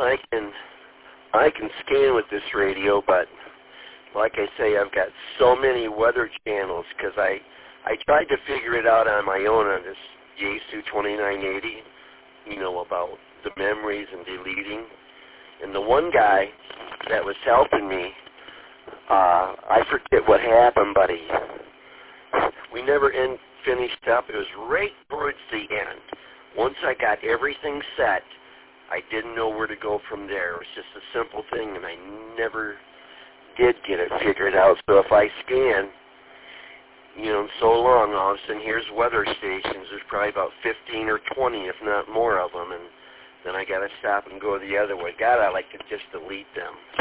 I can scan with this radio, but like I say, I've got so many weather channels because I tried to figure it out on my own on this Yaesu 2980, you know, about the memories and deleting. And the one guy that was helping me, I forget what happened, but we never finished up. It was right towards the end. Once I got everything set, I didn't know where to go from there. It was just a simple thing, and I never did get it figured out. So if I scan, you know, so long, all of a sudden here's weather stations. There's probably about 15 or 20, if not more of them, and then I got to stop and go the other way. God, I like to just delete them.